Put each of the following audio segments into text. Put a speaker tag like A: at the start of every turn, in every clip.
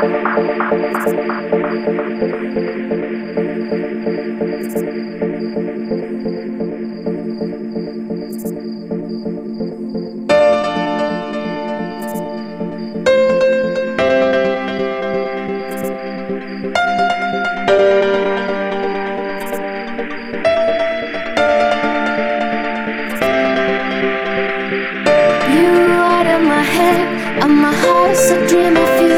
A: And my heart's a dream of you.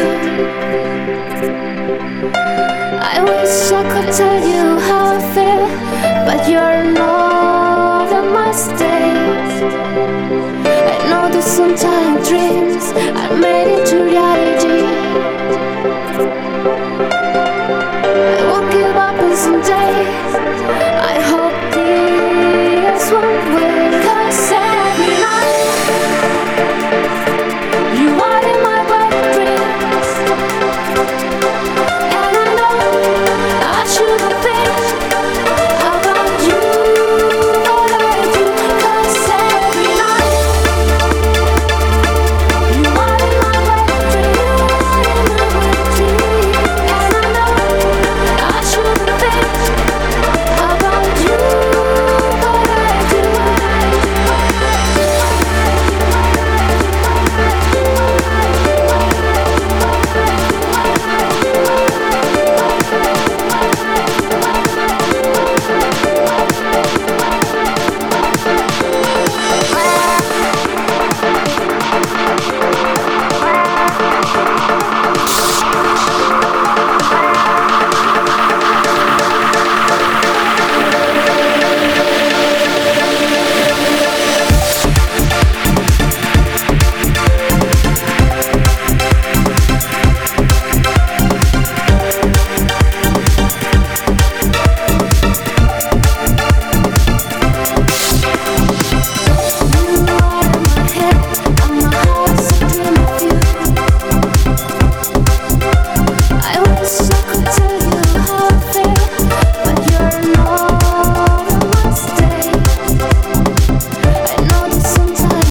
A: I wish I could tell you how I feel, but you're not on my state. I know that sometimes dreams are made into reality. I won't give up on some days. I hope this one will. 'Cause every night you are in my wet dreams, and I know I shouldn't think about you, but I do. 'Cause every night you are in my wet dreams, and I know I shouldn't think about you, but I do. I wish